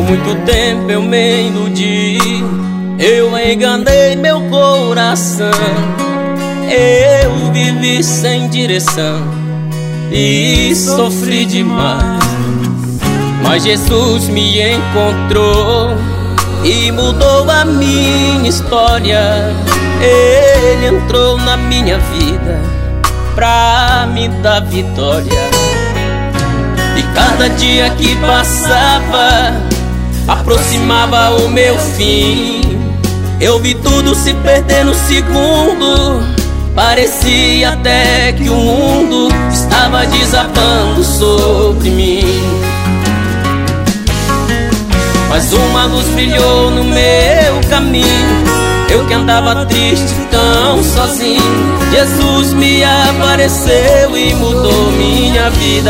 muito tempo eu me iludi, eu enganei meu coração. Eu vivi sem direção e sofri demais, mas Jesus me encontrou e mudou a minha história. Ele entrou na minha vida pra me dar vitória. E cada dia que passava aproximava o meu fim. Eu vi tudo se perder no segundo, parecia até que o mundo estava desabando sobre mim. Mas uma luz brilhou no meu caminho, eu que andava triste, tão sozinho. Jesus me apareceu e mudou minha vida.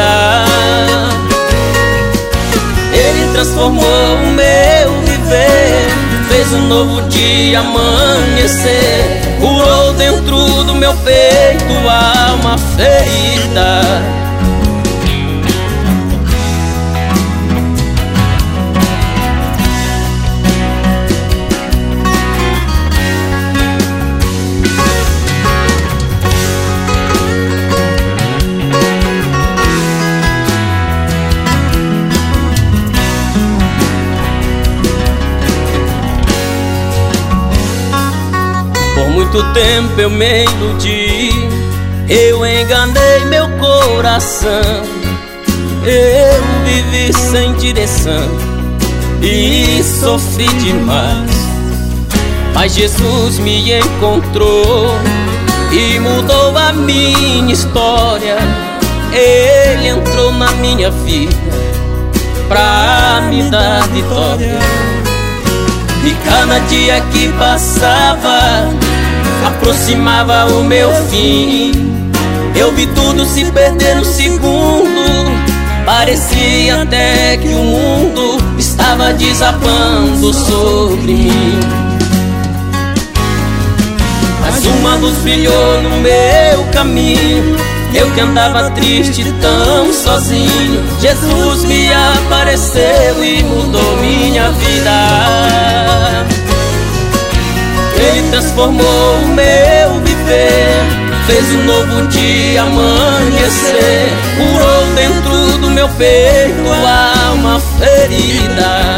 Ele transformou o meu viver, fez um novo dia amanhecer. Curou dentro do meu peito a alma ferida. Por muito tempo eu me iludi, eu enganei meu coração. Eu vivi sem direção e sofri demais, mas Jesus me encontrou e mudou a minha história. Ele entrou na minha vida pra me dar vitória. E cada dia que passava aproximava o meu fim. Eu vi tudo se perder no segundo, parecia até que o mundo estava desabando sobre mim. Mas uma luz brilhou no meu caminho, eu que andava triste, tão sozinho. Jesus me apareceu e mudou minha vida. Ele transformou o meu viver, fez um novo dia amanhecer. Curou dentro do meu peito a alma ferida.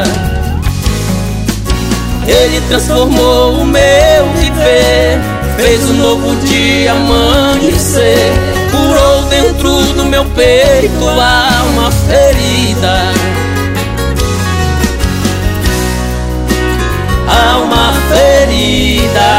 Ele transformou o meu viver, fez um novo dia amanhecer. Curou dentro do meu peito a alma ferida. Alma ferida.